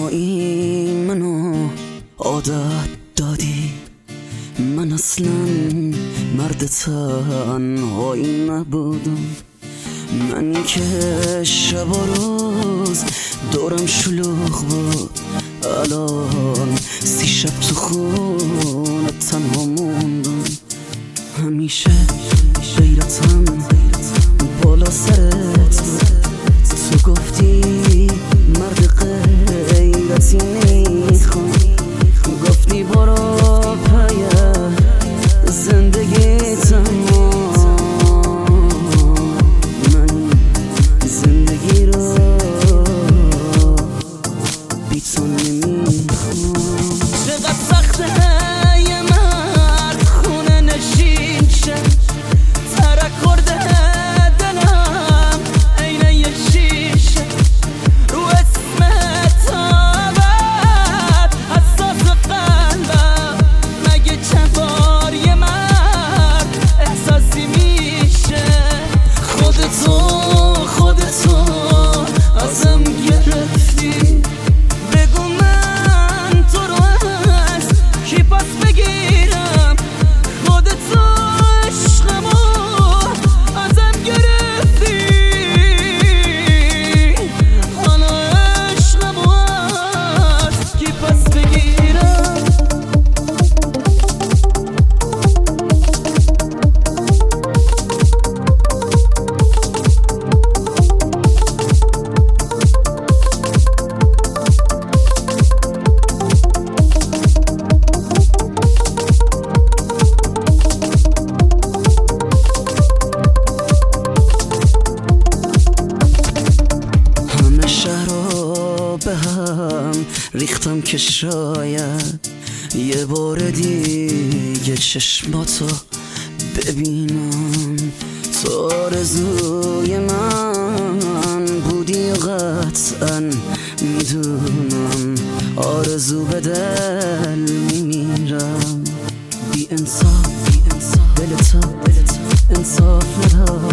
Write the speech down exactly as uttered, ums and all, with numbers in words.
تنهایی منو عادت دادی، من اصلا مرد تنهایی نبودم. من که شب و روز دورم شلوغ بود، الان سی شب تو خونه تنها موندم. همیشه غیرتم بالا سرت بود، تو گفتی مرد غیرتی میخوام، گفتی برو پای زندگی تمام. من زندگی رو بی تو نمیخوام. چقدر سخته یه مرد خونه نشین شه، ترک خورده دلم عین یه شیشه، رو اسمت آبد حساس قلبم. مگه چند بار یه مرد احساسی میشه؟ خودتو خودتو ازم گرفتی، بگو من تو رو از کی پس بگیرم؟ خودتو عشقمو ازم گرفتی، حالا عشقمو از کی پس بگیرم؟ به هم ریختم که شاید یه بار دیگه چشماتو ببینم. تو آرزوی من بودی و قطعا میدونم آرزو به دل میمیرم. بی انصاف دل تو انصاف ندار،